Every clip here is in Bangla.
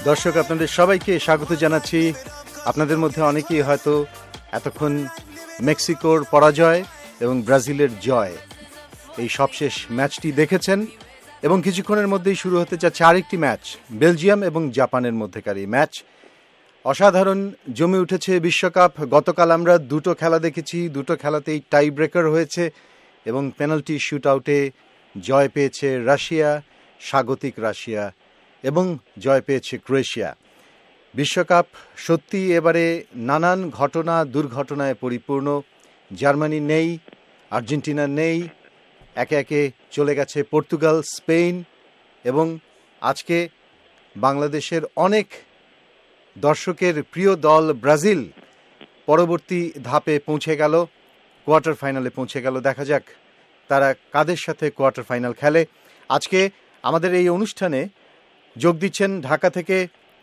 দর্শক, আপনাদের সবাইকে স্বাগত জানাচ্ছি। আপনাদের মধ্যে অনেকেই হয়তো এতক্ষণ মেক্সিকোর পরাজয় এবং ব্রাজিলের জয়, এই সবশেষ ম্যাচটি দেখেছেন এবং কিছুক্ষণের মধ্যেই শুরু হতে যাচ্ছে আরেকটি ম্যাচ, বেলজিয়াম এবং জাপানের মধ্যেকার এই ম্যাচ। অসাধারণ জমে উঠেছে বিশ্বকাপ। গতকাল আমরা দুটো খেলা দেখেছি, দুটো খেলাতেই টাই ব্রেকার হয়েছে এবং পেনাল্টি শুট আউটে জয় পেয়েছে রাশিয়া, স্বাগতিক রাশিয়া, এবং জয় পেয়েছে ক্রোয়েশিয়া। বিশ্বকাপ সত্যি এবারে নানান ঘটনা দুর্ঘটনায় পরিপূর্ণ। জার্মানি নেই, আর্জেন্টিনা নেই, একে একে চলে গেছে পর্তুগাল, স্পেন, এবং আজকে বাংলাদেশের অনেক দর্শকের প্রিয় দল ব্রাজিল পরবর্তী ধাপে পৌঁছে গেল, কোয়ার্টার ফাইনালে পৌঁছে গেল। দেখা যাক তারা কাদের সাথে কোয়ার্টার ফাইনাল খেলে। আজকে আমাদের এই অনুষ্ঠানে যোগ দিচ্ছেন ঢাকা থেকে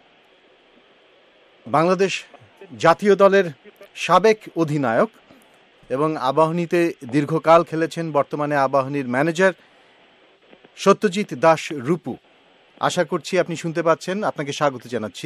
বাংলাদেশ জাতীয় দলের সাবেক অধিনায়ক এবং আবাহনীতে দীর্ঘকাল খেলেছেন, বর্তমানে আবাহনীর ম্যানেজার সত্যজিৎ দাস রূপু। আশা করছি আপনি শুনতে পাচ্ছেন। আপনাকে স্বাগত জানাচ্ছি।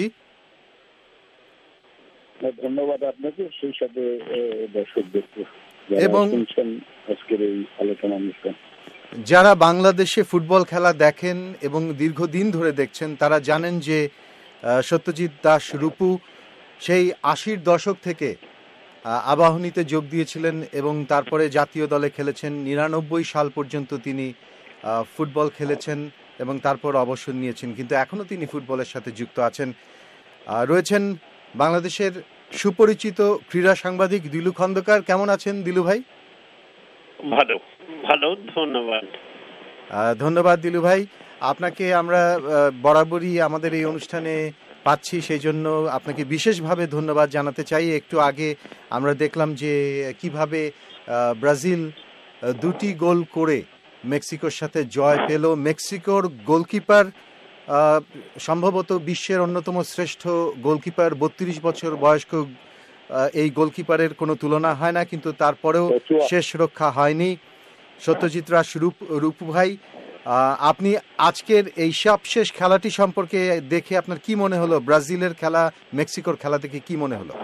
ধন্যবাদ আপনাকে, সেই সাথে দর্শকদেরকে এবং আজকের এই আলোচনা অনুষ্ঠান। যারা বাংলাদেশে ফুটবল খেলা দেখেন এবং দীর্ঘদিন ধরে দেখছেন তারা জানেন যে সত্যজিৎ দাস রূপু সেই ৮০-র দশক থেকে আবাহনীতে যোগ দিয়েছিলেন এবং তারপরে জাতীয় দলে খেলেছেন। ৯৯ সাল পর্যন্ত তিনি ফুটবল খেলেছেন এবং তারপর অবসর নিয়েছেন, কিন্তু এখনও তিনি ফুটবলের সাথে যুক্ত আছেন। রয়েছেন বাংলাদেশের সুপরিচিত ক্রীড়া সাংবাদিক দিলু খন্দকার। কেমন আছেন দিলু ভাই? ভালো ভালো, ধন্যবাদ। ধন্যবাদ দিলু ভাই। আপনাকে আমরা বরাবরই আমাদের এই অনুষ্ঠানে পাচ্ছি, সেই জন্য আপনাকে বিশেষভাবে ধন্যবাদ জানাতে চাই। একটু আগে আমরা দেখলাম যে কিভাবে ব্রাজিল 2টি গোল করে মেক্সিকোর সাথে জয় পেল। মেক্সিকোর গোলকিপার সম্ভবত বিশ্বের অন্যতম শ্রেষ্ঠ গোলকিপার, 32 বছর বয়স্ক এই গোলকিপারের কোনো তুলনা হয় না, কিন্তু তারপরেও শেষ রক্ষা হয়নি। সত্যজিৎ দাস রূপু ভাই, আপনি আজকের এই সবশেষ খেলাটি সম্পর্কে দেখে আপনার কি মনে হলো? ব্রাজিলের খেলা, মেক্সিকোর খেলা থেকে কি মনে হলো?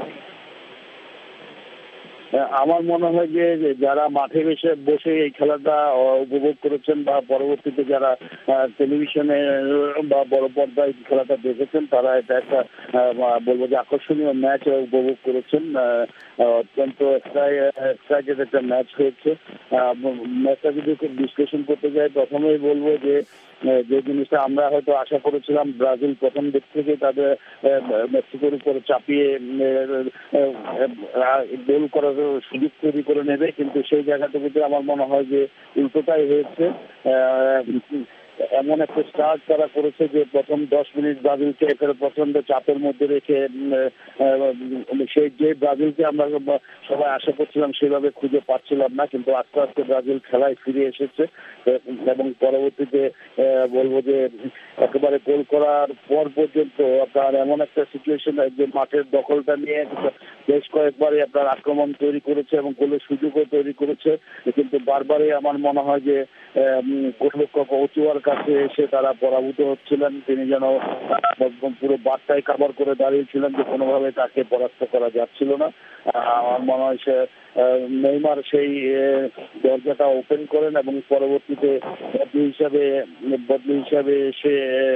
আমার মনে হয় যে যারা মাঠে বসে এই খেলাটা উপভোগ করেছেন বা পরবর্তীতে যারা টেলিভিশনে বা বড় পর্দায় খেলাটা দেখেছেন, তারা এটা একটা বলবো যে আকর্ষণীয় ম্যাচ উপভোগ করেছেন। অত্যন্ত এক্সাইটেড একটা ম্যাচ হয়েছে। ম্যাচটা যদি খুব বিশ্লেষণ করতে যাই, প্রথমেই বলবো যে জিনিসটা আমরা হয়তো আশা করেছিলাম, ব্রাজিল প্রথম দিক থেকে তাদের মেক্সিকোর উপর চাপিয়ে গোল করার সুযোগ তৈরি করে নেবে, কিন্তু সেই জায়গাটুকুতে আমার মনে হয় যে উল্টোটাই হয়েছে। এমন একটা স্টার্ট তারা করেছে যে প্রথম 10 মিনিট ব্রাজিলকে প্রচন্ড চাপের মধ্যে রেখে সেই যে ব্রাজিলকে আমরা সবাই আশা করছিলাম সেভাবে খুঁজে পাচ্ছিলাম না, কিন্তু আস্তে আস্তে ব্রাজিল খেলায় ফিরে এসেছে এবং পরবর্তীতে বলবো যে একেবারে গোল করার পর পর্যন্ত আপনার এমন একটা সিচুয়েশন যে মাঠের দখলটা নিয়ে বেশ কয়েকবারই আপনার আক্রমণ তৈরি করেছে এবং গোলের সুযোগও তৈরি করেছে, কিন্তু বারবারই আমার মনে হয় যে গোলরক্ষক ওচুয়ার কাছে এসে তারা পরাভূত হচ্ছিলেন। তিনি যেন পুরো বারটাই কাভার করে দাঁড়িয়েছিলেন যে কোনোভাবে তাকে পরাস্ত করা যাচ্ছিল না। আমার মনে হয় সে নেইমার সেই দরজাটা ওপেন করেন এবং পরবর্তীতে বদলি হিসাবে এসে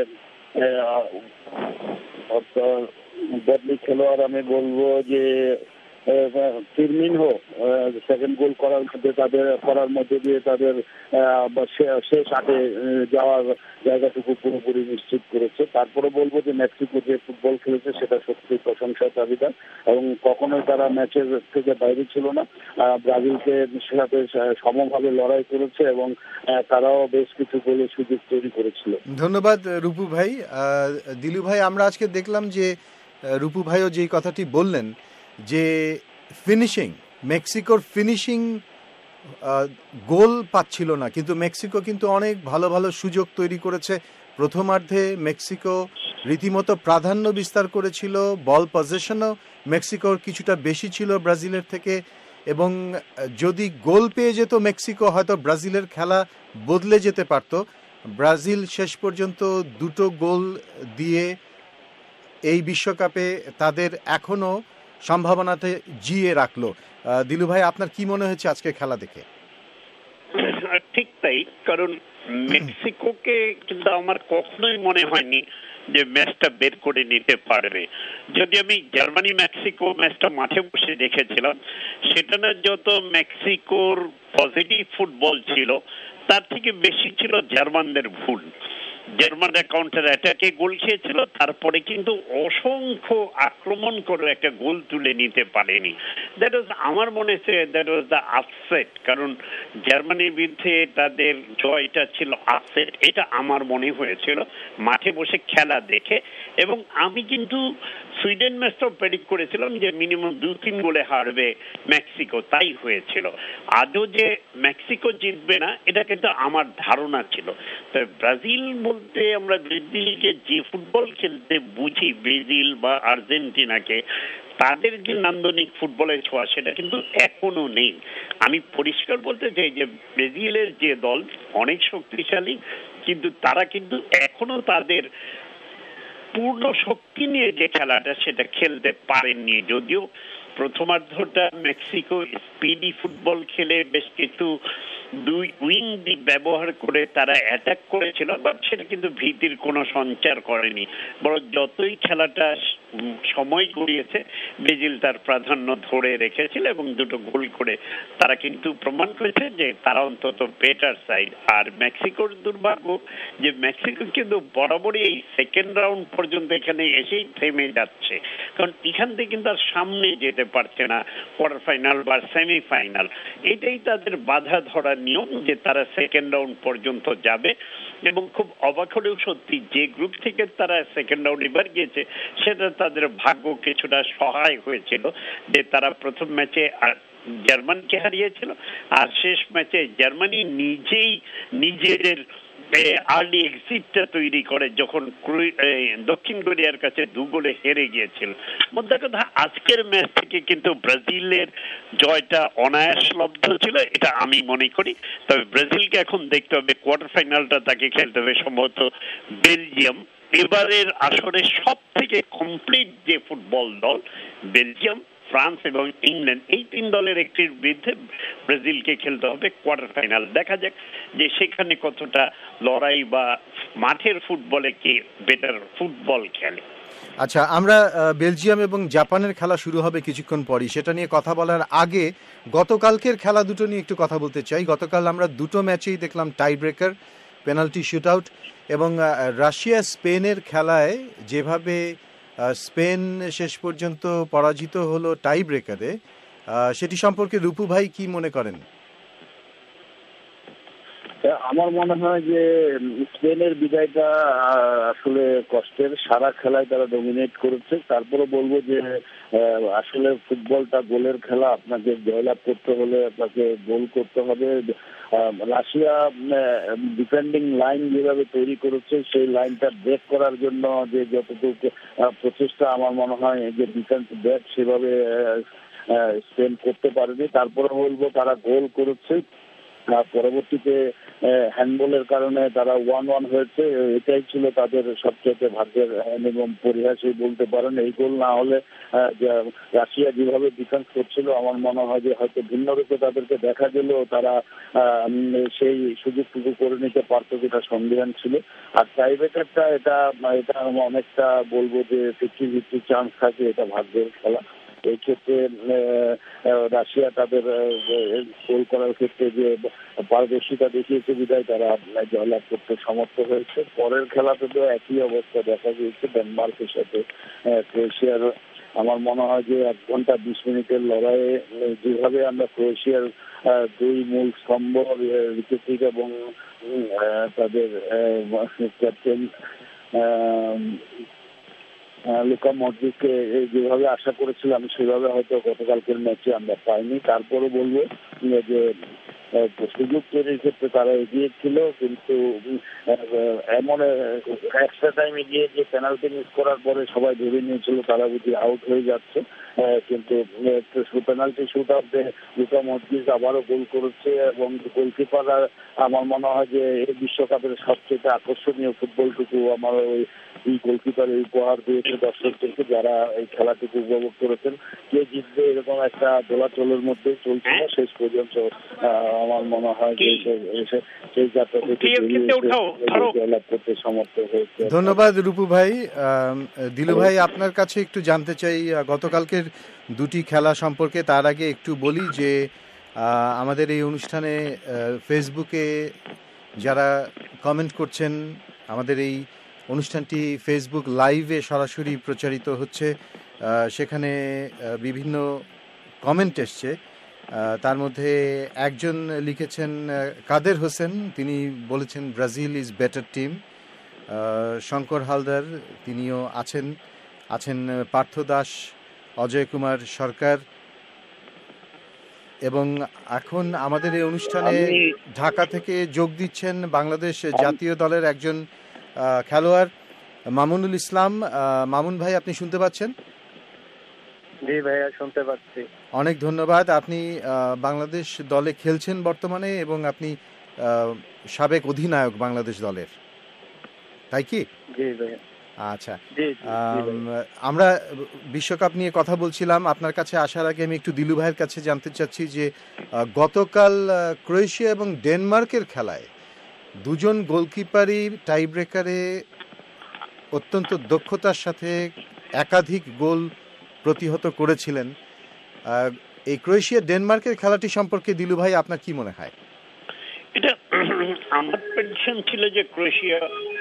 বদলি খেলোয়াড় আমি বলবো যে ফিরমিনহো সেকেন্ড গোল করার মধ্যে দিয়ে তাদের শেষ আটে যাওয়ার জায়গাটুকু পুরোপুরি নিশ্চিত করেছে। তারপরে বলবো যে মেক্সিকো যে ফুটবল খেলেছে সেটা সত্যি প্রশংসার দাবিদার এবং কখনোই তারা ম্যাচের থেকে বাইরে ছিল না। ব্রাজিলকে সাথে সমভাবে লড়াই করেছে এবং তারাও বেশ কিছু গোলের সুযোগ তৈরি করেছিল। ধন্যবাদ রূপু ভাই। দিলু ভাই, আমরা আজকে দেখলাম যে রূপু ভাইও যেই কথাটি বললেন যে ফিনিশিং, মেক্সিকোর ফিনিশিং গোল পাচ্ছিল না, কিন্তু মেক্সিকো কিন্তু অনেক ভালো ভালো সুযোগ তৈরি করেছে। প্রথমার্ধে মেক্সিকো রীতিমতো প্রাধান্য বিস্তার করেছিল, বল পজিশনও মেক্সিকোর কিছুটা বেশি ছিল ব্রাজিলের থেকে, এবং যদি গোল পেয়ে যেত মেক্সিকো হয়তো ব্রাজিলের খেলা বদলে যেতে পারত। ব্রাজিল শেষ পর্যন্ত 2টো গোল দিয়ে এই বিশ্বকাপে তাদের এখনো সম্ভাবনাতে জিয়ে রাখলো। দিলু ভাই, আপনার কি মনে হয়েছে আজকে খেলা দেখে? ঠিক তাই, কারণ মেক্সিকোকে কিন্তু আমার কখনোই মনে হয়নি যে ম্যাচটা বের করে নিতে পারবে। যদি আমি জার্মানি মেক্সিকো ম্যাচটা মাঠে বসে দেখেছিলাম, সেটা না যত মেক্সিকোর পজিটিভ ফুটবল ছিল, তার থেকে বেশি ছিল জার্মানদের ভুল। জার্মানরা কাউন্টার অ্যাটাকে গোল খেয়েছিল, তারপরে কিন্তু অসংখ্য আক্রমণ করে একটা গোল তুলে নিতে পারেনি। দ্যাট ওয়াজ, আমার মনে হচ্ছে দ্যাট ওয়াজ দ্য আপসেট। কারণ জার্মানির বিরুদ্ধে তাদের জয়টা ছিল আপসেট, এটা আমার মনে হয়েছিল মাঠে বসে খেলা দেখে। এবং আমি কিন্তু সুইডেন ম্যাচটাও প্রেডিক্ট করেছিলাম যে মিনিমাম 2-3 গোলে হারবে মেক্সিকো, তাই হয়েছিল। আজও যে মেক্সিকো জিতবে না, এটা কিন্তু আমার ধারণা ছিল। তবে ব্রাজিল বলতে আমরা ব্রাজিলকে যে ফুটবল খেলতে বুঝি, ব্রাজিল বা আর্জেন্টিনাকে, তাদের যে নান্দনিক ফুটবলের ছোঁয়া সেটা কিন্তু এখনো নেই। আমি পরিষ্কার বলতে চাই যে ব্রাজিলের যে দল অনেক শক্তিশালী, কিন্তু তারা কিন্তু এখনো তাদের পূর্ণ শক্তি নিয়ে যে খেলাটা সেটা খেলতে পারেননি। যদিও প্রথমার্ধটা মেক্সিকো স্পিডি ফুটবল খেলে বেশ কিছু দুই উইং দিক ব্যবহার করে তারা অ্যাটাক করেছিল, বাট সেটা কিন্তু ভীতির কোনো সঞ্চার করেনি। বরং যতই খেলাটা সময় গড়িয়েছে, ব্রাজিল তার প্রাধান্য ধরে রেখেছিল এবং দুটো গোল করে তারা কিন্তু প্রমাণ করেছে যে তারা অন্তত বেটার সাইড। আর মেক্সিকোর দুর্ভাগ্য যে মেক্সিকো কিন্তু বরাবরই এই সেকেন্ড রাউন্ড পর্যন্ত এখানে এসেই থেমে যাচ্ছে, কারণ এখান থেকে কিন্তু আর সামনে যেতে পারছে না কোয়ার্টার ফাইনাল বা সেমিফাইনাল। এটাই তাদের বাধা ধরার নিয়ম যে তারা সেকেন্ড রাউন্ড পর্যন্ত যাবে। এবং খুব অবাক হলেও সত্যি, যে গ্রুপ থেকে তারা সেকেন্ড রাউন্ড এবার গিয়েছে সেটা তাদের ভাগ্য কিছুটা সহায় হয়েছিল যে তারা প্রথম ম্যাচে জার্মানিকে হারিয়েছিল, আর শেষ ম্যাচে জার্মানি নিজেই নিজেদের আর্লি এক্সিটটা তৈরি করে যখন দক্ষিণ কোরিয়ার কাছে 2 গোলে হেরে গিয়েছিল। মোদ্দা কথা, আজকের ম্যাচ থেকে কিন্তু ব্রাজিলের জয়টা অনায়াসলব্ধ ছিল, এটা আমি মনে করি। তবে ব্রাজিলকে এখন দেখতে হবে, কোয়ার্টার ফাইনালটা তাকে খেলতে হবে সম্ভবত বেলজিয়াম। এবারের আসরে সব থেকে কমপ্লিট যে ফুটবল দল বেলজিয়াম, ফ্রান্স এবং ইংল্যান্ড, এই 3 দলের একটির বিরুদ্ধে ব্রাজিলকে খেলতে হবে কোয়ার্টার ফাইনাল। দেখা যাক যে সেখানে কতটা লড়াই বা মাঠের ফুটবলে কে বেটার ফুটবল খেলে। আচ্ছা, আমরা বেলজিয়াম এবং জাপানের খেলা শুরু হবে কিছুক্ষণ পরই, সেটা নিয়ে কথা বলার আগে গতকালকের খেলা দুটো নিয়ে একটু কথা বলতে চাই। গতকাল আমরা দুটো ম্যাচেই দেখলাম tie breaker, penalty shootout. এবং রাশিয়া স্পেনের খেলায় যেভাবে স্পেন শেষ পর্যন্ত পরাজিত হলো টাই ব্রেকারে, সেটি সম্পর্কে রূপু ভাই কি মনে করেন? আমার মনে হয় যে স্পেনের বিদায়টা আসলে কষ্টের। সারা খেলায় তারা ডমিনেট করেছে। তারপরে বলবো যে আসলে ফুটবলটা গোলের খেলা। আপনাকে জয়লাভ করতে হলে আপনাকে গোল করতে হবে। রাশিয়া ডিফেন্ডিং লাইন যেভাবে তৈরি করেছে, সেই লাইনটা ব্রেক করার জন্য যে যতটুকু প্রচেষ্টা, আমার মনে হয় যে ডিফেন্স ব্রেক সেভাবে স্পেন করতে পারেনি। তারপরে বলবো তারা গোল করেছে, পরবর্তীতে হ্যান্ডবলের কারণে তারা 1-1 হয়েছে। এটাই ছিল তাদের সবচেয়ে ভাগ্যের এবং পরিহাসই বলতে পারেন। এই গোল না হলে রাশিয়া যেভাবে ডিফেন্স করছিল, আমার মনে হয় যে হয়তো ভিন্ন রূপে তাদেরকে দেখা গেলেও তারা সেই সুযোগটুকু করে নিতে পারতো, যেটা সন্দেহান ছিল। আর টাইব্রেকারটা এটা অনেকটা বলবো যে 50-50 চান্স থাকে, এটা ভাগ্যের খেলা। এই ক্ষেত্রে রাশিয়া তাদের গোল করার ক্ষেত্রে যে পারদর্শিতা দেখিয়েছে বিধায় তারা জয়লাভ করতে সমর্থ হয়েছে। পরের খেলাতে তো একই অবস্থা দেখা গিয়েছে ডেনমার্কের সাথে ক্রোয়েশিয়ার। আমার মনে হয় যে 1 ঘন্টা 20 মিনিটের লড়াইয়ে যেভাবে আমরা ক্রোয়েশিয়ার 2 মূল স্তম্ভ রিকেটিক এবং তাদের ক্যাপ্টেন লুকা মডরিচকে যেভাবে আশা করেছিলাম সেভাবে হয়তো গতকালকের ম্যাচে আমরা পাইনি। তারপরে বলবো যে সুযোগ তৈরির ক্ষেত্রে তারা এগিয়ে ছিল, কিন্তু এমন এক্সট্রা টাইমে গিয়ে যে পেনাল্টি মিস করার পরে সবাই ভেবে নিয়েছিল তারা বুঝি আউট হয়ে যাচ্ছে, কিন্তু পেনাল্টি শুট আউটে লুকা মডরিচ আবারও গোল করেছে এবং গোলকিপার আমার মনে হয় যে এই বিশ্বকাপের সবচেয়ে আকর্ষণীয় ফুটবলটুকু আমার এই গোলকিপার উপহার দিয়েছে দর্শকদেরকে, যারা এই খেলাটিকে উপভোগ করেছেন। কে জিতবে এরকম একটা দোলাচলের মধ্যে চলছিল শেষ পর্যন্ত। আমার মনে হয় যে সেই যাত্রা থেকে জয়লাভ করতে সমর্থ হয়েছে। ধন্যবাদ রূপু ভাই। দিলু ভাই, আপনার কাছে একটু জানতে চাই গতকালকের দুটি খেলা সম্পর্কে। তার আগে একটু বলি যে আমাদের এই অনুষ্ঠানে ফেসবুকে যারা কমেন্ট করছেন, আমাদের এই অনুষ্ঠানটি ফেসবুক লাইভে সরাসরি প্রচারিত হচ্ছে, সেখানে বিভিন্ন কমেন্ট এসছে। তার মধ্যে একজন লিখেছেন কাদের হোসেন, তিনি বলেছেন Brazil is better team. Shankar Haldar তিনিও আছেন পার্থ দাস, অজয় কুমার সরকার, এবং এখন আমাদের এই অনুষ্ঠানে ঢাকা থেকে যোগ দিচ্ছেন বাংলাদেশ জাতীয় দলের একজন খেলোয়াড় মামুনুল ইসলাম। মামুন ভাই, আপনি শুনতে পাচ্ছেন? জি ভাইয়া, শুনতে পাচ্ছি। অনেক ধন্যবাদ। আপনি বাংলাদেশ দলে খেলছেন বর্তমানে এবং আপনি সাবেক অধিনায়ক বাংলাদেশ দলের, তাই কি? জি ভাইয়া। আচ্ছা, আমরা বিশ্বকাপ নিয়ে কথা বলছিলাম। আপনার কাছে আসার আগে আমি একটু দিলু ভাইয়ের কাছে জানতে চাচ্ছি যে গতকাল ক্রোয়েশিয়া এবং ডেনমার্কের খেলায় দুজন গোলকিপারই টাই ব্রেকারে অত্যন্ত দক্ষতার সাথে একাধিক গোল প্রতিহত করেছিলেন। এই ক্রোয়েশিয়া ডেনমার্কের খেলাটি সম্পর্কে দিলু ভাই আপনার কি মনে হয়? এটা আমার প্রেডিকশন ছিল যে ক্রোয়েশিয়া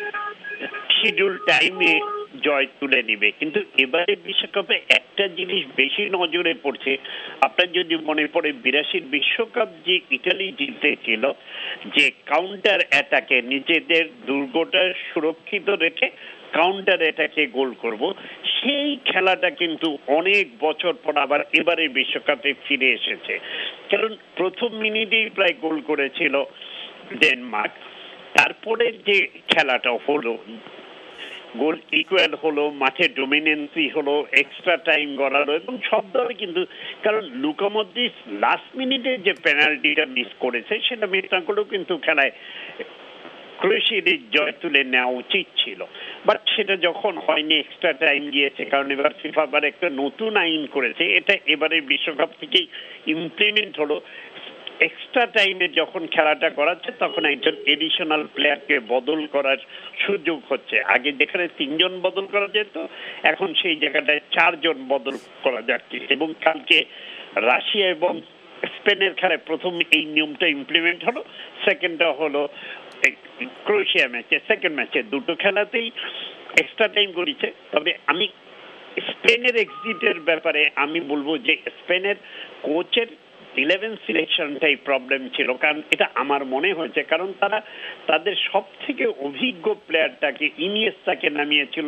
শিডিউল টাইমে জয় তুলে নিবে, কিন্তু এবারে বিশ্বকাপে একটা জিনিস বেশি নজরে পড়ছে। আপনার যদি মনে পড়ে 82 বিশ্বকাপ যে ইটালি জিতেছিল, যে কাউন্টার অ্যাটাকে নিজেদের দুর্গটা সুরক্ষিত রেখে কাউন্টার অ্যাটাকে গোল করব, সেই খেলাটা কিন্তু অনেক বছর পর আবার এবারে বিশ্বকাপে ফিরে এসেছে। কারণ প্রথম মিনিটেই প্রায় গোল করেছিল ডেনমার্ক, তারপরে যে খেলাটা হলো গোল ইকুয়াল হলো, মাঠে ডোমিনেন্সি হলো, এক্সট্রা টাইম গড়ালো এবং সব দলে কিন্তু, কারণ লুকা মডরিচ লাস্ট মিনিটে যে পেনাল্টিটা মিস করেছে সেটা মিস না করেও কিন্তু খেলায় ক্রোয়েশিয়ার জয় তুলে নেওয়া উচিত ছিল, বাট সেটা যখন হয়নি, এক্সট্রা টাইম গিয়েছে। কারণ এবার ফিফা আবার একটা নতুন আইন করেছে, এটা এবারে বিশ্বকাপ থেকেই ইমপ্লিমেন্ট হলো। এক্সট্রা টাইমে যখন খেলাটা করাচ্ছে তখন একজন এডিশনাল প্লেয়ারকে বদল করার সুযোগ হচ্ছে। আগে যেখানে 3 জন বদল করা যেত, এখন সেই জায়গাটায় 4 জন বদল করা যাচ্ছে। এবং কালকে রাশিয়া এবং স্পেনের খেলায় প্রথম এই নিয়মটা ইমপ্লিমেন্ট হলো, সেকেন্ডটা হলো ক্রোয়েশিয়া ম্যাচে। সেকেন্ড ম্যাচে দুটো খেলাতেই এক্সট্রা টাইম করেছে। তবে আমি স্পেনের এক্সিটের ব্যাপারে আমি বলবো যে স্পেনের কোচের 11 সিলেকশনটাই প্রবলেম ছিল, কারণ এটা আমার মনে হয়েছে, কারণ তারা তাদের সব থেকে অভিজ্ঞ প্লেয়ারটাকে ইনিয়েস্তাকে নামিয়েছিল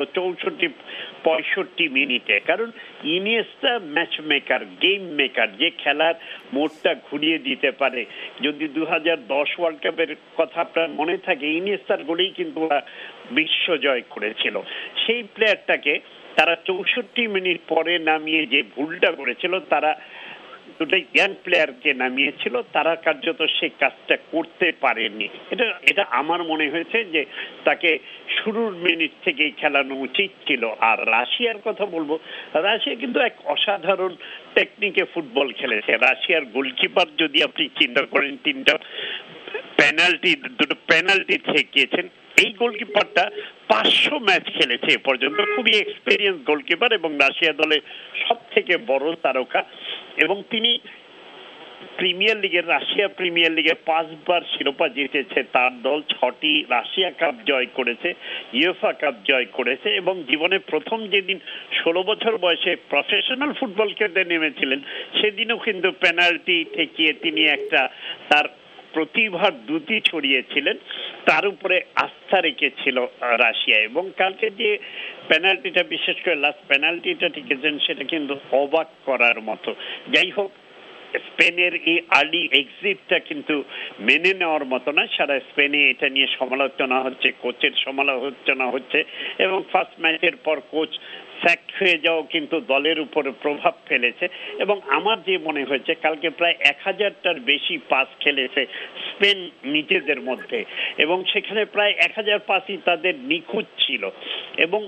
64-65 মিনিটে। কারণ Iniesta match maker, game maker, যে খেলার মোড়টা ঘুরিয়ে দিতে পারে। যদি 2010 ওয়ার্ল্ড কাপের কথা আপনার মনে থাকে, ইনিয়েস্তার গোলেই কিন্তু ওরা বিশ্ব জয় করেছিল। সেই প্লেয়ারটাকে তারা 64 মিনিট পরে নামিয়ে যে ভুলটা করেছিল, তারা দুটো ইয়াং প্লেয়ারকে নামিয়েছিল, তারা কার্যত সেই কাজটা করতে পারেনি। এটা আমার মনে হয়েছে যে তাকে শুরুর মিনিট থেকেই খেলানো উচিত ছিল। আর রাশিয়ার কথা বলবো, রাশিয়া কিন্তু এক অসাধারণ টেকনিকে ফুটবল খেলেছে। রাশিয়ার গোলকিপার যদি আপনি চিন্তা করেন, 3টা পেনাল্টি, 2টো পেনাল্টি ঠেকিয়েছেন। এই গোলকিপারটা 500 ম্যাচ খেলেছে এ পর্যন্ত, খুবই এক্সপেরিয়েন্স গোলকিপার এবং রাশিয়া দলের সব থেকে বড় তারকা। এবং তিনি প্রিমিয়ার লিগের, রাশিয়া প্রিমিয়ার লিগে 5 বার শিরোপা জিতেছে তার দল, 6টি রাশিয়া কাপ জয় করেছে, ইউএফএ কাপ জয় করেছে, এবং জীবনে প্রথম যেদিন 16 বছর বয়সে প্রফেশনাল ফুটবল খেলতে নেমেছিলেন, সেদিনও কিন্তু পেনাল্টি ঠেকিয়ে তিনি একটা তার প্রতিভার দ্যুতি ছড়িয়েছিলেন, তার উপরে আস্থা রেখেছিল রাশিয়া। এবং কালকে যে পেনাল্টিটা, বিশেষ করে লাস্ট পেনাল্টিটা ঠেকেছেন, সেটা কিন্তু অবাক করার মতো। যাই হোক, স্পেনের এই আর্লি এক্সিটটা কিন্তু মেনে নেওয়ার মতো না। সারা স্পেনে এটা নিয়ে সমালোচনা হচ্ছে, কোচের সমালোচনা হচ্ছে, এবং ফার্স্ট ম্যাচের পর কোচ স্যাক্ট হয়ে যাও কিন্তু দলের উপরে প্রভাব ফেলেছে। এবং আমার যে মনে হয়েছে কালকে প্রায় 1000টার বেশি পাস খেলেছে স্পেন নিজেদের মধ্যে, এবং সেখানে প্রায় 1000 পাসই তাদের নিখুঁত ছিল। এবং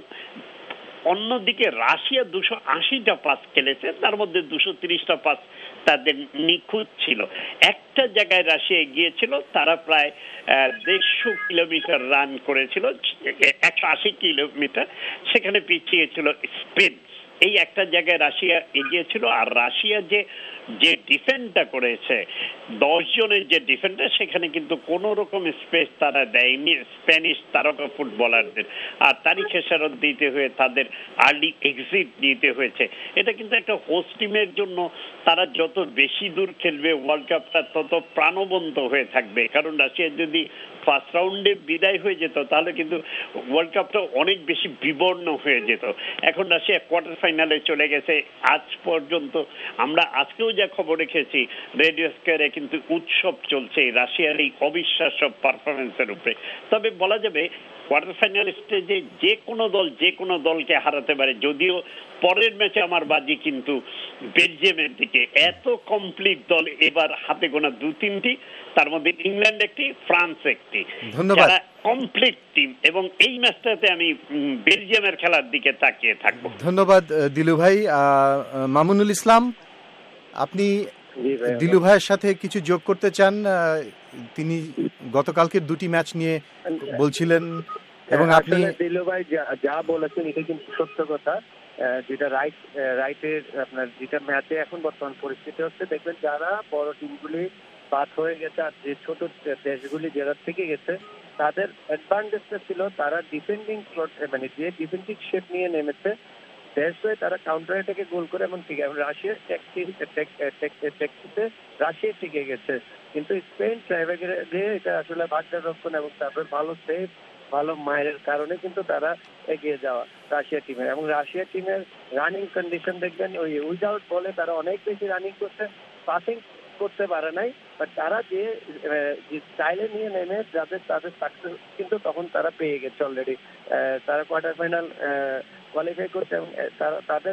অন্যদিকে রাশিয়া 280টা পাস খেলেছে, তার মধ্যে 230টা পাস তাদের নিখুঁত ছিল। একটা জায়গায় রাশিয়া গিয়েছিল, তারা প্রায় 150 কিলোমিটার রান করেছিল, 180 কিলোমিটার, সেখানে পিছিয়ে ছিল স্পেন। এই একটা জায়গায় রাশিয়া এগিয়েছিল। আর রাশিয়া যে ডিফেন্ডটা করেছে, 10 জনের যে ডিফেন্ডার, সেখানে কিন্তু কোন রকম স্পেস তারা দেয়নি স্প্যানিশ তারকা ফুটবলারদের। আর তারই খেসারত দিতে হয়ে তাদের আর্লি এক্সিট নিতে হয়েছে। এটা কিন্তু একটা হোস্ট টিমের জন্য, তারা যত বেশি দূর খেলবে ওয়ার্ল্ড কাপটা তত প্রাণবন্ত হয়ে থাকবে। কারণ রাশিয়া যদি ফার্স্ট রাউন্ডে বিদায় হয়ে যেত, তাহলে কিন্তু ওয়ার্ল্ড কাপটা অনেক বেশি বিবর্ণ হয়ে যেত। এখন রাশিয়া কোয়ার্টার ফাইনালে চলে গেছে। আজ পর্যন্ত আমরা আজকেও যা খবর রেখেছি রেডিও স্কয়ারে, কিন্তু উৎসব চলছে রাশিয়ার এই অবিশ্বাস্য পারফরমেন্সের উপরে। তবে বলা যাবে কোয়ার্টার ফাইনাল স্টেজে যে কোনো দলকে হারাতে পারে। যদিও পরের ম্যাচে আমার বাজি কিন্তু বেলজিয়ামের দিকে। এত কমপ্লিট দল এবার হাতে গোনা 2-3টি, তার মধ্যে ইংল্যান্ড একটি, ফ্রান্স একটি, ধন্যবাদ, কমপ্লিট টিম। এবং এই ম্যাচটাতে আমি বেলজিয়ামের খেলার দিকে তাকিয়ে থাকবো। ধন্যবাদ দিলু ভাই। মামুনুল ইসলাম, আপনি দিলু ভাইয়ের সাথে কিছু যোগ করতে চান? তিনি গতকালকের 2টি ম্যাচ নিয়ে বলছিলেন, এবং আপনি দিলু ভাই যা বলেছেন এটা কিন্তু সত্য কথা। যেটা রাইটের আপনার যেটা ম্যাচে এখন বর্তমান পরিস্থিতি হচ্ছে, দেখবেন যারা বড় টিমগুলি বাদ হয়ে গেছে আর যে ছোট দেশগুলি যারা থেকে গেছে, তাদের অ্যাডভান্টেজটা ছিল তারা ডিফেন্ডিং মানে যে ডিফেন্ডিং শেপ নিয়ে নেমেছে, দেশ হয়ে তারা কাউন্টার অ্যাটাকে গোল করে। এমন ঠিক রাশিয়ার ট্যাকটিক্সে রাশিয়া টিকে গেছে, কিন্তু স্পেন ট্রাইব্রেকারে এটা আসলে ভাগ্যের রক্ষণ এবং তারপরে ভালো সেভ, ভালো মায়ের কারণে কিন্তু তারা এগিয়ে যাওয়া রাশিয়া টিমের। এবং রাশিয়া টিমের রানিং কন্ডিশন দেখবেন, ওই উইদাউট বলে তারা অনেক বেশি রানিং করছে, পাসিং করতে পারে নাই। বাট তারা যে স্টাইলে নিয়ে নেমে তাদের সাকসেস কিন্তু তখন তারা পেয়ে গেছে অলরেডি। তারা কোয়ার্টার ফাইনাল কোয়ালিফাই করছে, এবং তাদের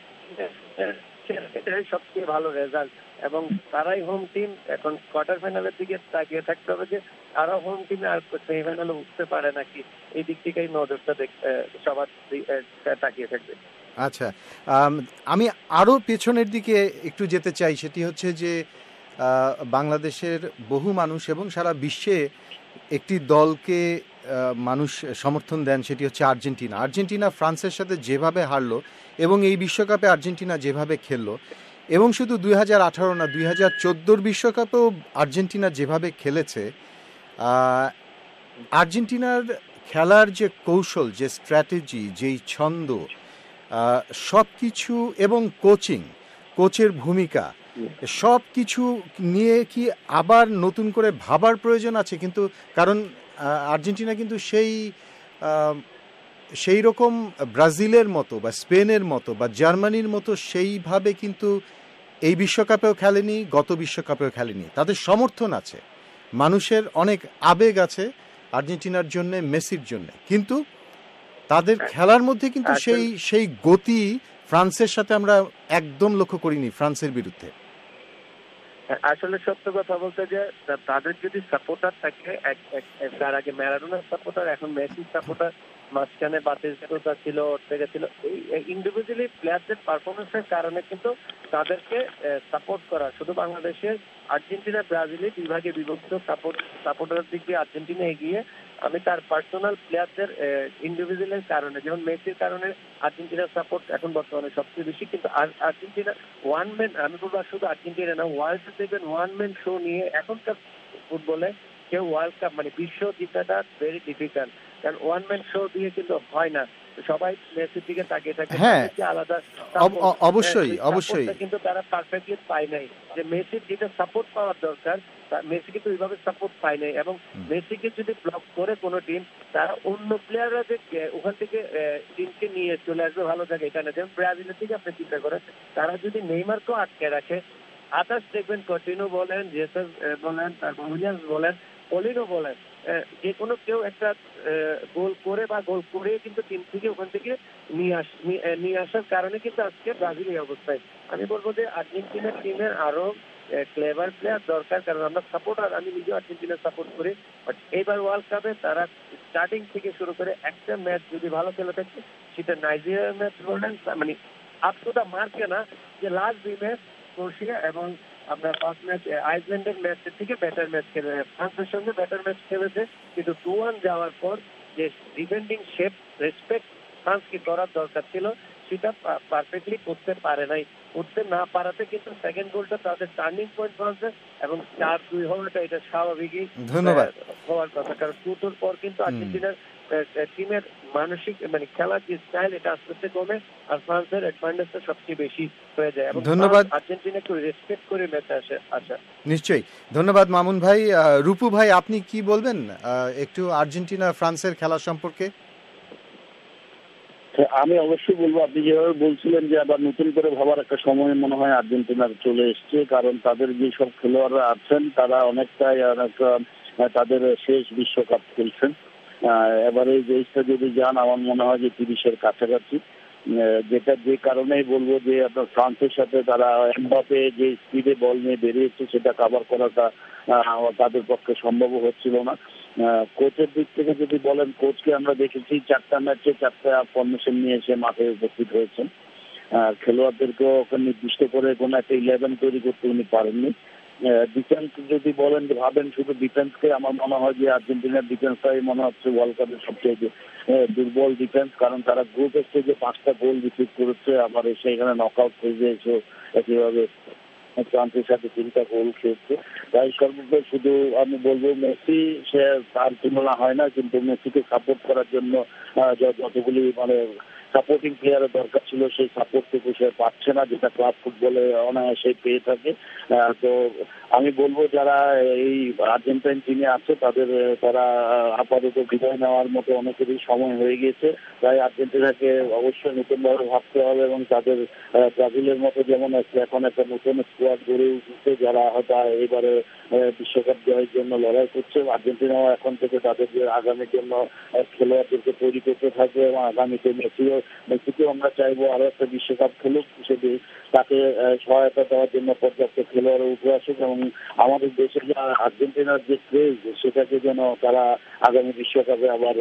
সবচেয়ে ভালো রেজাল্ট, এবং তারাই হোম টিম। এখন কোয়ার্টার ফাইনালের দিকে তাকিয়ে থাকতে হবে যে তারা হোম টিমে আর সেমিফাইনালে উঠতে পারে নাকি, এই দিক থেকেই নজরটা সবার তাকিয়ে থাকবে। আচ্ছা, আমি আরও পেছনের দিকে একটু যেতে চাই। সেটি হচ্ছে যে বাংলাদেশের বহু মানুষ এবং সারা বিশ্বে একটি দলকে মানুষ সমর্থন দেন, সেটি হচ্ছে আর্জেন্টিনা। আর্জেন্টিনা ফ্রান্সের সাথে যেভাবে হারলো, এবং এই বিশ্বকাপে আর্জেন্টিনা যেভাবে খেললো, এবং শুধু 2018 না, 2014 বিশ্বকাপেও আর্জেন্টিনা যেভাবে খেলেছে, আর্জেন্টিনার খেলার যে কৌশল, যে স্ট্র্যাটেজি, যেই ছন্দ, সব কিছু, এবং কোচের ভূমিকা, সব কিছু নিয়ে কি আবার নতুন করে ভাবার প্রয়োজন আছে? কিন্তু কারণ আর্জেন্টিনা কিন্তু সেই রকম ব্রাজিলের মতো বা স্পেনের মতো বা জার্মানির মতো সেইভাবে কিন্তু এই বিশ্বকাপেও খেলেনি, গত বিশ্বকাপেও খেলেনি। তাদের সমর্থন আছে, মানুষের অনেক আবেগ আছে আর্জেন্টিনার জন্য, মেসির জন্য, কিন্তু তাদের খেলার মধ্যে কিন্তু সেই গতি ফ্রান্সের সাথে আমরা একদম লক্ষ্য করিনি, ফ্রান্সের বিরুদ্ধে। আসলে সত্য কথা বলতে যে তাদের যদি সাপোর্টার থাকে, তার আগে ম্যারাডোনার সাপোর্টার, এখন মেসির সাপোর্টার, মাঝখানে বাতিস্তুতা ছিল, অর্তেগা ছিল, এই ইন্ডিভিজুয়ালি প্লেয়ারদের পারফরমেন্সের কারণে কিন্তু তাদেরকে সাপোর্ট করা। শুধু বাংলাদেশের আর্জেন্টিনা ব্রাজিলে বিভাগে বিভক্ত, সাপোর্টারের দিক দিয়ে আর্জেন্টিনা এগিয়ে। আমি তার পার্সোনাল প্লেয়ারদের ইন্ডিভিজুয়ালের কারণে, যেমন মেসির কারণে আর্জেন্টিনার সাপোর্ট এখন বর্তমানে সবচেয়ে বেশি। কিন্তু আর্জেন্টিনা ওয়ান ম্যান, আমি বলবো শুধু আর্জেন্টিনা না, ওয়ার্ল্ড দেখবেন ওয়ান ম্যান শো নিয়ে এখনকার ফুটবলে কেউ ওয়ার্ল্ড কাপ মানে বিশ্ব জিতাটা ভেরি ডিফিকাল্ট, কারণ ওয়ান ম্যান শো দিয়ে কিন্তু হয় না। সবাই মেসির দিকে তাকিয়ে থাকে, আলাদা অবশ্যই, কিন্তু তারা পারফেক্টলি পায় নাই। যে মেসির যেটা সাপোর্ট পাওয়ার দরকার, মেসি কিন্তু ওইভাবে সাপোর্ট পায় নাই। এবং মেসিকে যদি ব্লক করে কোনো টিম, তারা অন্য প্লেয়াররা যে ওখান থেকে টিমকে নিয়ে চলে আসবে ভালো জায়গায়, এটা না। যেমন ব্রাজিলের দিকে আপনি চিন্তা করেন, তারা যদি নেইমারকেও আটকে রাখে, আদার্স দেখবেন কন্টিনিউ বলেন, জেসাস বলেন, তারপর উইলিয়ামস বলেন, পলিনো বলেন, যে কোনো কেউ একটা গোল করে বা গোল করে কিন্তু টিম থেকে ওখান থেকে নিয়ে আসার কারণে কিন্তু আজকে ব্রাজিল এই অবস্থায়। আমি বলবো যে আর্জেন্টিনার টিমের আরো ক্লেভার প্লেয়ার দরকার, কারণ আমরা সাপোর্টার, আমি নিজেও আর্জেন্টিনা সাপোর্ট করি। বাট এইবার ওয়ার্ল্ড কাপে তারা স্টার্টিং থেকে শুরু করে একটা ম্যাচ যদি ভালো খেলে থাকে, সেটা নাইজেরিয়ার ম্যাচ বলেন, মানে আপ টু দা মার্কে না, যে লাস্ট 2 ম্যাচ ক্রোয়েশিয়া এবং আপনার ফার্স্ট ম্যাচ আইসল্যান্ডের ম্যাচের থেকে বেটার ম্যাচ খেলে, ফ্রান্সের সঙ্গে বেটার ম্যাচ খেলেছে, কিন্তু 2-1 যাওয়ার পর যে ডিফেন্ডিং শেপ রেসপেক্ট ফ্রান্সকে করার দরকার ছিল, সেটা পারফেক্টলি করতে পারে নাই। করতে না পারাতে কিন্তু সেকেন্ড গোলটা তাদের টার্নিং পয়েন্ট ফ্রান্সের, এবং 4-2 হওয়াটা এটা স্বাভাবিকই হওয়ার কথা, কারণ 2-2 পর কিন্তু আর্জেন্টিনার টিমের মানসিক মানে খেলার যে স্টাইল এটা আস্তে আস্তে কমে, আর ফ্রান্সের অ্যাডভান্টেজটা সবচেয়ে বেশি হয়ে যায়, এবং ধন্যবাদ। আর্জেন্টিনাকে রেসপেক্ট করে ম্যাচে আসা। নিশ্চয়ই, ধন্যবাদ মামুন ভাই। রূপু ভাই, আপনি কি বলবেন একটু আর্জেন্টিনা ফ্রান্সের খেলা সম্পর্কে? আমি অবশ্যই বলবো, আপনি যেভাবে বলছিলেন যে আবার নতুন করে ভাবার একটা সময় মনে হয় আর্জেন্টিনার চলে এসছে, কারণ তাদের যে সব খেলোয়াড়রা আছেন তারা অনেকটাই তাদের শেষ বিশ্বকাপ খেলছেন। এবারে যে যদি যান আমার মনে হয় যে 30-এর কাছাকাছি, যেটা যে কারণেই বলবো যে আপনার ফ্রান্সের সাথে তারা এমবাপে যে স্পিডে বল নিয়ে বেরিয়েছে সেটা কাভার করাটা তাদের পক্ষে সম্ভব হচ্ছিল না। কোচের দিক থেকে যদি বলেন, কোচকে আমরা দেখেছি 4টা ম্যাচে 4টা ফরমেশন নিয়ে এসে মাঠে উপস্থিত হয়েছেন। খেলোয়াড়দেরকেও নির্দিষ্ট করে কোনো একটা 11 তৈরি করতে উনি পারেননি। ডিফেন্স যদি বলেন, ভাবেন শুধু ডিফেন্সকে, আমার মনে হয় যে আর্জেন্টিনার ডিফেন্সটাই মনে হচ্ছে ওয়ার্ল্ড কাপের সবচেয়ে দুর্বল ডিফেন্স, কারণ তারা গ্রুপ স্টেজে 5টা গোল রিসিভ করেছে, আবার এসে এখানে নকআউট স্টেজে এসে একইভাবে ফ্রান্সের সাথে 3টা গোল খেয়েছে। তাই সর্বোপরি শুধু আমি বলবো মেসি, সে তার তুলনা হয় না, কিন্তু মেসিকে সাপোর্ট করার জন্য যতগুলি মানে সাপোর্টিং প্লেয়ারের দরকার ছিল সেই সাপোর্টটুকু সে পাচ্ছে না, যেটা ক্লাব ফুটবলে অনায়াসে পেয়ে থাকে। তো আমি বলবো যারা এই আর্জেন্টাইন টিমে আছে তারা আপাতত বিদায় নেওয়ার মতো অনেকেরই সময় হয়ে গিয়েছে। তাই আর্জেন্টিনাকে অবশ্যই নতুনভাবে ভাবতে হবে, এবং তাদের ব্রাজিলের মতো যেমন এখন একটা নতুন স্কোয়াড গড়ে উঠছে যারা হয়তো এবারে বিশ্বকাপ জয়ের জন্য লড়াই করছে। আর্জেন্টিনাও এখন থেকে তাদের যে আগামীর জন্য খেলোয়াড়দেরকে তৈরি করতে থাকবে, এবং আগামীতে মেসিকেও আমরা চাইবো আরো একটা বিশ্বকাপ খেলুক, হিসেবে তাকে সহায়তা দেওয়ার জন্য পর্যাপ্ত খেলোয়াড় উঠে আসুক, এবং আমাদের দেশে যে আর্জেন্টিনার যে ক্রেজ সেটাকে যেন তারা আগামী বিশ্বকাপে আবার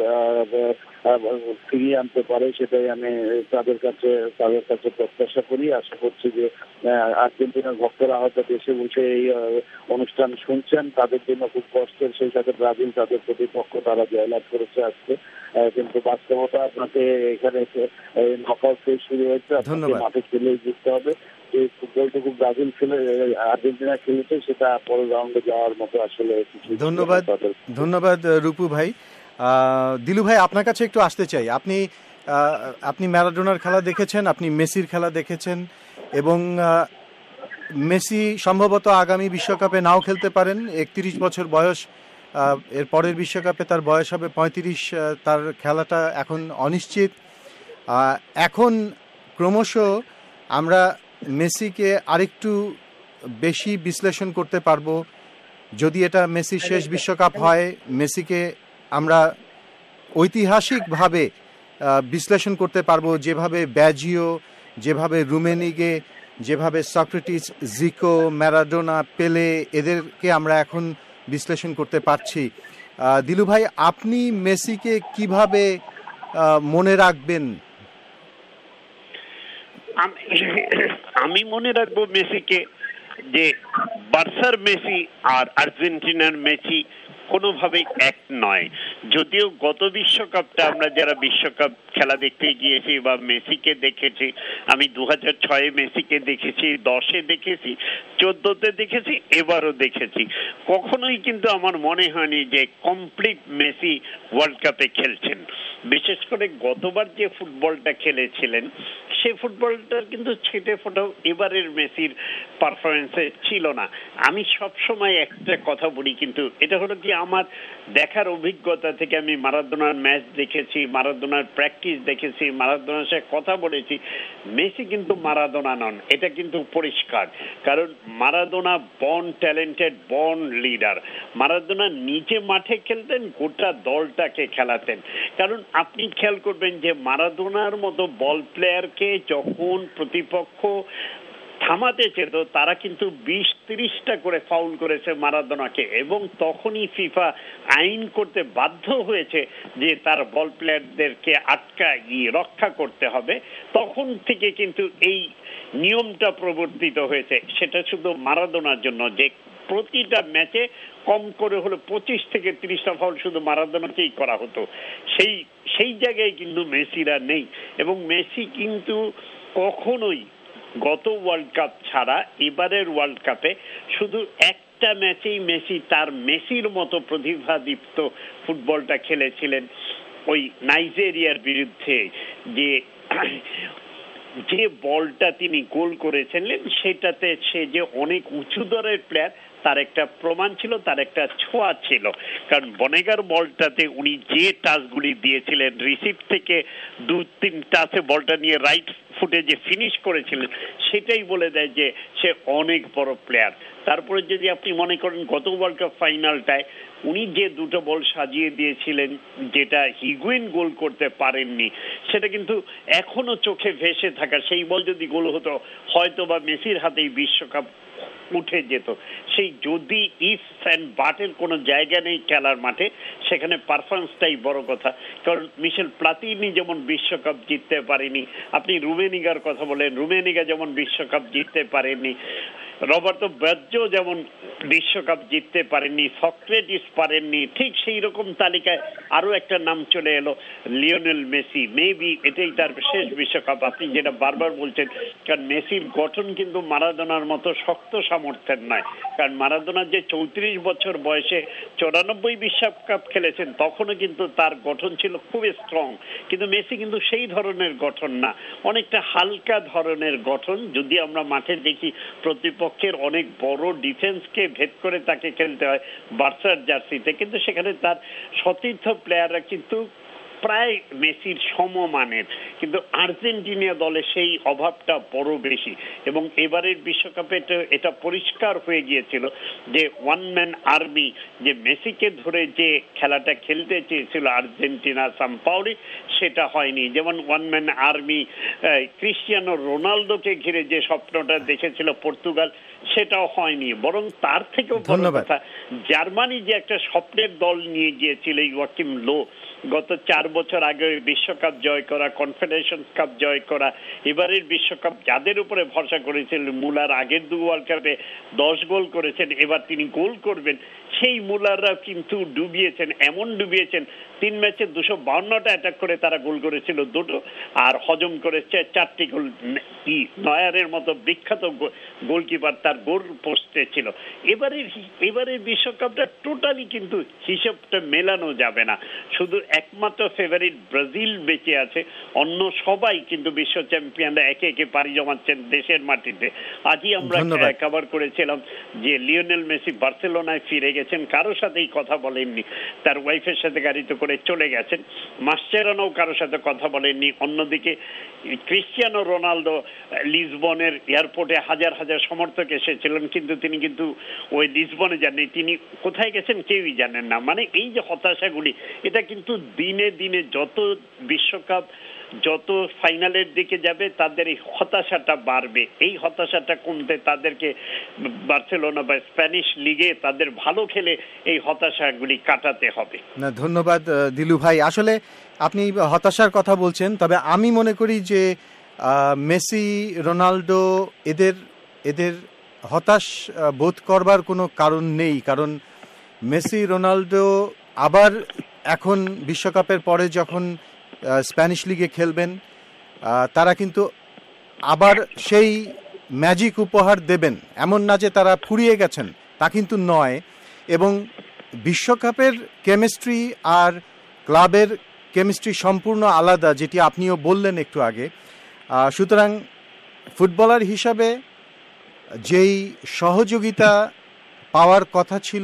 ফিরিয়ে আনতে পারে, সেটাই আমি তাদের কাছে প্রত্যাশা করি। আশা করছি যে আর্জেন্টিনার ভক্তরা হয়তো দেশে বসে এই অনুষ্ঠান শুনছেন, তাদের জন্য খুব কষ্টের, সেই সাথে ব্রাজিল তাদের প্রতিপক্ষ, তারা জয়লাভ করেছে আজকে, কিন্তু বাস্তবতা আপনাকে এখানে নকআউট ফেজ শুরু হয়েছে, আপনাকে মাঠে খেলেই জিততে হবে। যে ফুটবলটুকু ব্রাজিল আর্জেন্টিনা খেলেছে সেটা পরের রাউন্ডে যাওয়ার মতো আসলে কিছু। ধন্যবাদ রূপু ভাই। দিলু ভাই, আপনার কাছে একটু আসতে চাই। আপনি ম্যারাডোনার খেলা দেখেছেন, আপনি মেসির খেলা দেখেছেন, এবং মেসি সম্ভবত আগামী বিশ্বকাপে নাও খেলতে পারেন। 31 বছর বয়স, এর পরের বিশ্বকাপে তার বয়স হবে 35। তার খেলাটা এখন অনিশ্চিত। এখন ক্রমশ আমরা মেসিকে আরেকটু বেশি বিশ্লেষণ করতে পারবো। যদি এটা মেসির শেষ বিশ্বকাপ হয়, মেসিকে আমরা ঐতিহাসিকভাবে বিশ্লেষণ করতে পারবো, যেভাবে ব্যাজিও, যেভাবে রুমেনিগে, যেভাবে সক্রেটিস, জিকো, ম্যারাডোনা, পেলে, এদেরকে আমরা এখন বিশ্লেষণ করতে পারছি। দিলু ভাই, আপনি মেসিকে কিভাবে মনে রাখবেন? আমি মনে রাখবো মেসিকে যে বার্সার মেসি আর আর্জেন্টিনার মেসি কোনোভাবেই এক নয়। যদিও গত বিশ্বকাপটা আমরা যারা বিশ্বকাপ খেলা দেখতে গিয়েছি বা মেসিকে দেখেছি, আমি 2006 মেসিকে দেখেছি, 10 দেখেছি, 14 দেখেছি, এবারও দেখেছি, কখনোই কিন্তু আমার মনে হয়নি যে কমপ্লিট মেসি ওয়ার্ল্ড কাপে খেলছেন। বিশেষ করে গতবার যে ফুটবলটা খেলেছিলেন সে ফুটবলটার কিন্তু ছেটে ফোটাও এবারের মেসির পারফরমেন্সে ছিল না। আমি সব সময় একটা কথা বলি, কিন্তু এটা হলো কি আমার দেখার অভিজ্ঞতা থেকে, আমি মারাদোনার ম্যাচ দেখেছি, মারাদোনার প্র্যাকটিস দেখেছি, মারাদোনার সাথে কথা বলেছি। মেসি কিন্তু মারাদোনা নন, এটা কিন্তু পরিষ্কার। কারণ Maradona born talented, born leader. Maradona নিজে মাঠে খেলতেন, গোটা দলটাকে খেলাতেন। কারণ আপনি খেয়াল করবেন যে মারাদোনার মতো বল প্লেয়ারকে যখন প্রতিপক্ষ থামাতে চেত, তারা কিন্তু 20-30টা করে ফাউল করেছে মারাদোনাকে, এবং তখনই ফিফা আইন করতে বাধ্য হয়েছে যে তার বল প্লেয়ারদেরকে রক্ষা করতে হবে। তখন থেকে কিন্তু এই নিয়মটা প্রবর্তিত হয়েছে। সেটা শুধু মারাদোনার জন্য যে প্রতিটা ম্যাচে কম করে হলো 25 থেকে 30টা ফাউল শুধু মারাদোনাকেই করা হতো। সেই জায়গায় কিন্তু মেসিরা নেই, এবং মেসি কিন্তু কখনোই গত ওয়ার্ল্ড কাপ ছাড়া এবারের ওয়ার্ল্ড কাপে শুধু একটা ম্যাচেই মেসি তার মেসির মতো প্রতিভাদীপ্ত ফুটবলটা খেলেছিলেন, ওই নাইজেরিয়ার বিরুদ্ধে। যে বলটা তিনি গোল করেছিলেন সেটাতে সে যে অনেক উঁচু দরের প্লেয়ার তার একটা প্রমাণ ছিল, তার একটা ছোঁয়া ছিল। কারণ বনেগার বলটাতে উনি যে টাচগুলি দিয়েছিলেন, রিসিভ থেকে 2-3 টাচে বলটা নিয়ে রাইট ফুটে যে ফিনিশ করেছিলেন, সেটাই বলে দেয় যে সে অনেক বড় প্লেয়ার। তারপরে যদি আপনি মনে করেন গত ওয়ার্ল্ড কাপ ফাইনালটায় উনি যে দুটো বল সাজিয়ে দিয়েছিলেন, যেটা হিগুয়েইন গোল করতে পারেননি, সেটা কিন্তু এখনো চোখে ভেসে থাকা। সেই বল যদি গোল হতো, হয়তো বা মেসির হাতেই বিশ্বকাপ উঠে যেত। সেই যদি ইফ অ্যান্ড বাটের কোনো জায়গা নেই খেলার মাঠে, সেখানে পারফরমেন্সটাই বড় কথা। কারণ মিশেল প্লাতিনি যেমন বিশ্বকাপ জিততে পারেনি, আপনি রুমেনিগার কথা বলেন, রুমেনিগা যেমন বিশ্বকাপ জিততে পারেননি, রবার্তো বাজ্জো যেমন বিশ্বকাপ জিততে পারেননি, সক্রেটিস পারেননি, ঠিক সেই রকম তালিকায় আরো একটা নাম চলে এলো, লিওনেল মেসি। মেবি এটাই তার শেষ বিশ্বকাপ। আপনি যেটা বারবার বলছেন, কারণ মেসির গঠন কিন্তু মারাদোনার মতো শক্ত সামর্থ্যের নয়। কারণ মারাদোনার যে 34 বছর বয়সে 94 বিশ্বকাপ খেলেছেন, তখনও কিন্তু তার গঠন ছিল খুবই স্ট্রং। কিন্তু মেসি কিন্তু সেই ধরনের গঠন না, অনেকটা হালকা ধরনের গঠন। যদি আমরা মাঠে দেখি প্রতিপক্ষের অনেক বড় ডিফেন্সকে ভেদ করে তাকে খেলতে হয় বার্সার জার্সিতে, কিন্তু সেখানে তার সতীর্থ প্লেয়াররা কিন্তু প্রায় মেসির সমমানের। কিন্তু আর্জেন্টিনা দলে সেই অভাবটা বড় বেশি, এবং এবারের বিশ্বকাপে এটা পরিষ্কার হয়ে গিয়েছিল যে ওয়ান ম্যান আর্মি, যে মেসিকে ধরে যে খেলাটা খেলতে চেয়েছিল আর্জেন্টিনা সাম্পাওলি, সেটা হয়নি। যেমন ওয়ান ম্যান আর্মি ক্রিস্টিয়ানো রোনালদোকে ঘিরে যে স্বপ্নটা দেখেছিল পর্তুগাল, সেটাও হয়নি। বরং তার থেকেও বড় কথা, জার্মানি যে একটা স্বপ্নের দল নিয়ে গিয়েছিল ইয়োয়াকিম লো, গত 4 বছর আগে বিশ্বকাপ জয় করা, কনফেডারেশন কাপ জয় করা, এবারের বিশ্বকাপ যাদের উপরে ভরসা করেছিল, মুলার আগের 2 ওয়ার্ল্ড কাপে 10 গোল করেছেন, এবার তিনি গোল করবেন, সেই মুলাররা কিন্তু ডুবিয়েছেন, এমন ডুবিয়েছেন 3 ম্যাচে 252টা অ্যাটাক করে তারা গোল করেছিল 2টো, আর হজম করেছে 4টি গোল। নয়ারের মতো বিখ্যাত গোলকিপার তার গোল পোস্টে ছিল। এবারের বিশ্বকাপটা টোটালি কিন্তু হিসেবটা মেলানো যাবে না। শুধু একমাত্র ফেভারিট ব্রাজিল বেঁচে আছে, অন্য সবাই কিন্তু বিশ্ব চ্যাম্পিয়নরা একে একে পাড়ি জমাচ্ছেন দেশের মাটিতে। আজই আমরা কভার করেছিলাম যে লিওনেল মেসি বার্সেলোনায় ফিরে গেছেন, কারোর সাথেই কথা বলেননি, তার ওয়াইফের সাথে গাড়িতে করে চলে গেছেন। মাসচেরানো কারোর সাথে কথা বলেননি। অন্যদিকে ক্রিস্টিয়ানো রোনালদো লিসবনের এয়ারপোর্টে হাজার হাজার সমর্থক এসেছিলেন, কিন্তু তিনি কিন্তু ওই লিসবনে যাননি। তিনি কোথায় গেছেন কেউই জানেন না। মানে এই যে হতাশাগুলি, এটা কিন্তু দিনে দিনে যত বিশ্বকাপ যত ফাইনালের দিকে যাবে তাদের এই হতাশাটা বাড়বে। এই হতাশাটা কমতে তাদেরকে বার্সেলোনা বা স্প্যানিশ লিগে তাদের ভালো খেলে এই হতাশাগুলি কাটাতে হবে। না, ধন্যবাদ দিলু ভাই। আসলে আপনি হতাশার কথা বলছেন, তবে আমি মনে করি যে মেসি রোনাল্ডো এদের হতাশ বোধ করবার কোনো কারণ নেই। কারণ মেসি রোনাল্ডো আবার এখন বিশ্বকাপের পরে যখন স্প্যানিশ লিগে খেলবেন, তারা কিন্তু আবার সেই ম্যাজিক উপহার দেবেন। এমন না যে তারা ফুরিয়ে গেছেন, তা কিন্তু নয়। এবং বিশ্বকাপের কেমিস্ট্রি আর ক্লাবের কেমিস্ট্রি সম্পূর্ণ আলাদা, যেটি আপনিও বললেন একটু আগে। সুতরাং ফুটবলার হিসাবে যেই সহযোগিতা পাওয়ার কথা ছিল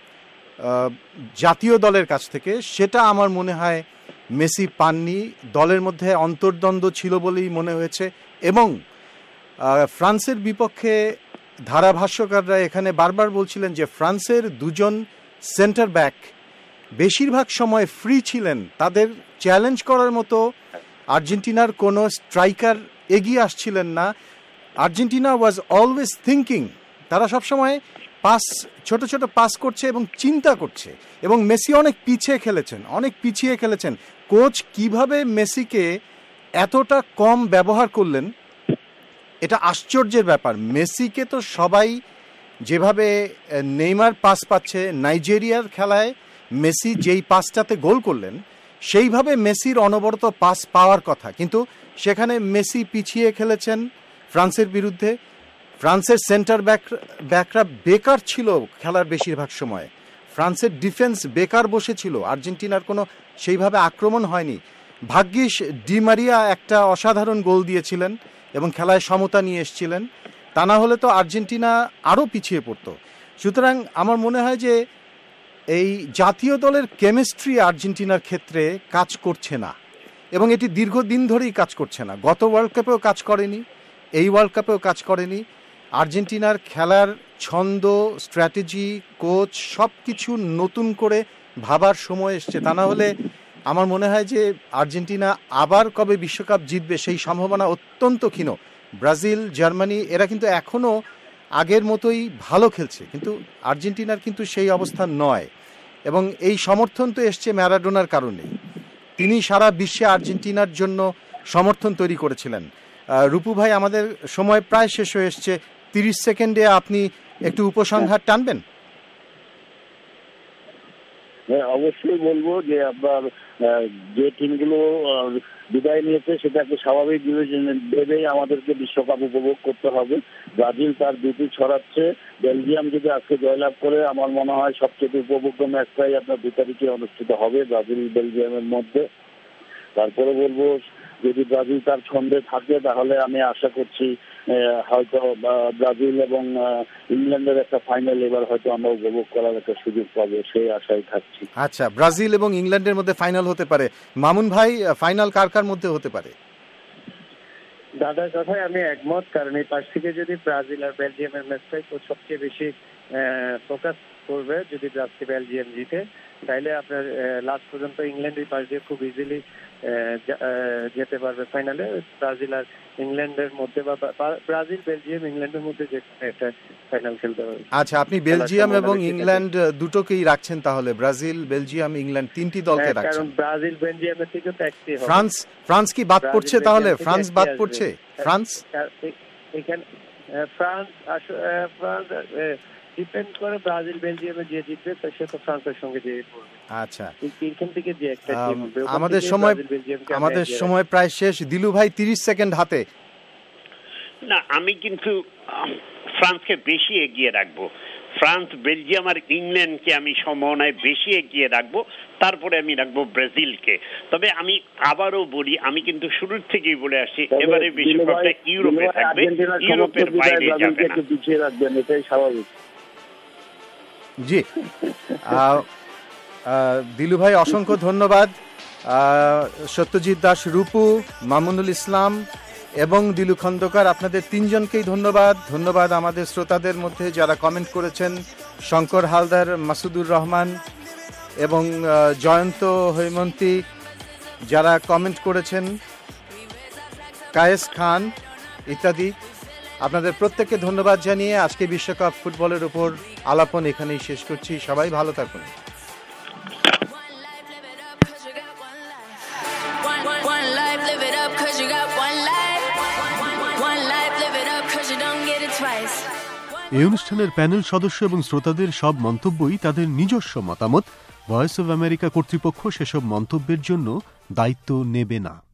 জাতীয় দলের কাছ থেকে, সেটা আমার মনে হয় মেসি পাননি। দলের মধ্যে অন্তর্দ্বন্দ্ব ছিল বলেই মনে হয়েছে। এবং ফ্রান্সের বিপক্ষে ধারাভাষ্যকাররা এখানে বারবার বলছিলেন যে ফ্রান্সের দুজন সেন্টার ব্যাক বেশিরভাগ সময় ফ্রি ছিলেন, তাদের চ্যালেঞ্জ করার মতো আর্জেন্টিনার কোনো স্ট্রাইকার এগিয়ে আসছিলেন না। আর্জেন্টিনা ওয়াজ অলওয়েজ থিঙ্কিং, তারা সবসময় ছোট ছোট পাস করছে এবং চিন্তা করছে। এবং মেসি অনেক পিছিয়ে খেলেছেন। কোচ কিভাবে মেসিকে এতটা কম ব্যবহার করলেন, এটা আশ্চর্যের ব্যাপার। মেসিকে তো সবাই যেভাবে নেইমার পাস পাচ্ছে, নাইজেরিয়ার খেলায় মেসি যেই পাসটাতে গোল করলেন সেইভাবে মেসির অনবরত পাস পাওয়ার কথা, কিন্তু সেখানে মেসি পিছিয়ে খেলেছেন ফ্রান্সের বিরুদ্ধে। ফ্রান্সের সেন্টার ব্যাকরা বেকার ছিল খেলার বেশিরভাগ সময়, ফ্রান্সের ডিফেন্স বেকার বসেছিল, আর্জেন্টিনার কোনো সেইভাবে আক্রমণ হয়নি। ভাগ্যিস ডি মারিয়া একটা অসাধারণ গোল দিয়েছিলেন এবং খেলায় সমতা নিয়ে এসেছিলেন, তা না হলে তো আর্জেন্টিনা আরও পিছিয়ে পড়ত। সুতরাং আমার মনে হয় যে এই জাতীয় দলের কেমিস্ট্রি আর্জেন্টিনার ক্ষেত্রে কাজ করছে না, এবং এটি দীর্ঘদিন ধরেই কাজ করছে না। গত ওয়ার্ল্ড কাপেও কাজ করেনি, এই ওয়ার্ল্ড কাপেও কাজ করেনি। আর্জেন্টিনার খেলার ছন্দ, স্ট্র্যাটেজি, কোচ সব কিছু নতুন করে ভাবার সময় এসছে। তা না হলে আমার মনে হয় যে আর্জেন্টিনা আবার কবে বিশ্বকাপ জিতবে সেই সম্ভাবনা অত্যন্ত ক্ষীণ। ব্রাজিল, জার্মানি এরা কিন্তু এখনও আগের মতোই ভালো খেলছে, কিন্তু আর্জেন্টিনার কিন্তু সেই অবস্থা নয়। এবং এই সমর্থন তো এসছে ম্যারাডোনার কারণে, তিনি সারা বিশ্বে আর্জেন্টিনার জন্য সমর্থন তৈরি করেছিলেন। রূপু ভাই, আমাদের সময় প্রায় শেষ হয়ে এসছে, 30 সেকেন্ডে আপনি একটু উপসংহার টানবেন? অবশ্যই বলবো যে আপনার যে টিমগুলো বিদায় নিয়েছে সেটাকে স্বাভাবিক ভেবেই আমাদেরকে বিশ্বকাপ উপভোগ করতে হবে। ব্রাজিল তার দুটি ছড়াচ্ছে, বেলজিয়াম যদি আজকে জয়লাভ করে আমার মনে হয় সবচেয়ে উপভোগ্য ম্যাচটাই আপনার 2 তারিখে অনুষ্ঠিত হবে ব্রাজিল বেলজিয়ামের মধ্যে। তারপরে বলবো যদি ব্রাজিল তার ছন্দে থাকে তাহলে আমি আশা করছি হয়তো ব্রাজিল এবং ইংল্যান্ডের একটা ফাইনাল এবার হয়তো আমরা উপভোগ করার একটা সুযোগ পাবো, সেই আশায় থাকছি। আচ্ছা, ব্রাজিল এবং ইংল্যান্ডের মধ্যে ফাইনাল হতে পারে। মামুন ভাই, ফাইনাল কার মধ্যে হতে পারে? দাদার কথায় আমি একমত, কারণ এই পাশ থেকে যদি ব্রাজিল আর বেলজিয়ামের ম্যাচটাই সবচেয়ে বেশি ফোকাস করবে। যদি বেলজিয়াম জিতে তাইলে আপনার লাস্ট পর্যন্ত ইংল্যান্ডের পাশ দিয়ে খুব ইজিলি যেতে পারবে ফাইনালে। ব্রাজিল আর ইংল্যান্ডের মধ্যে বা ব্রাজিল বেলজিয়াম ইংল্যান্ডের মধ্যে যে একটা ফাইনাল খেলতে পারবে। আচ্ছা, আপনি বেলজিয়াম এবং ইংল্যান্ড দুটোকেই রাখছেন তাহলে? ব্রাজিল, বেলজিয়াম, ইংল্যান্ড তিনটি দলকে রাখছেন? কারণ ব্রাজিল বেলজিয়ামের থেকে তো একটি হবে। ফ্রান্স কি বাদ পড়ছে তাহলে? ফ্রান্স বাদ পড়ছে? ফ্রান্স এখানে ফ্রান্স ডিপেন্ড করে ব্রাজিল বেলজিয়ামে যে জিতবে সে তো ফ্রান্সের সঙ্গে যে পড়বে। আচ্ছা, এখান থেকে যে একটা টিম হবে। আমাদের সময় প্রায় শেষ। দিলু ভাই, 30 সেকেন্ড হাতে। না, আমি কিন্তু ফ্রান্সকে বেশি এগিয়ে রাখবো। ফ্রান্স, বেলজিয়াম আর ইংল্যান্ডকে আমি সম্ভাবনায় বেশি এগিয়ে রাখবো, তারপরে আমি রাখবো ব্রাজিলকে। তবে আমি আবারও বলি, আমি কিন্তু শুরুর থেকেই বলে আসছি এবারে বিশ্বকাপটা ইউরোপে থাকবে, ইউরোপের বাইরে যাবে না। পিছিয়ে রাখবেন, এটাই স্বাভাবিক। জি, দিলু ভাই অসংখ্য ধন্যবাদ। সত্যজিৎ দাস, রূপু, মামুনুল ইসলাম এবং দিলু খন্দকার, আপনাদের তিনজনকেই ধন্যবাদ। ধন্যবাদ আমাদের শ্রোতাদের মধ্যে যারা কমেন্ট করেছেন, শঙ্কর হালদার, মাসুদুর রহমান এবং জয়ন্ত হৈমন্তী যারা কমেন্ট করেছেন, কায়েস খান ইত্যাদি। আপনাদের প্রত্যেককে ধন্যবাদ জানিয়ে আজকে বিশ্বকাপ ফুটবলের উপর আলাপন এখানেই শেষ করছি। সবাই ভালো থাকুন। এই অনুষ্ঠানের প্যানেল সদস্য এবং শ্রোতাদের সব মন্তব্যই তাদের নিজস্ব মতামত। ভয়েস অব আমেরিকা কর্তৃপক্ষ সেসব মন্তব্যের জন্য দায়িত্ব নেবে না।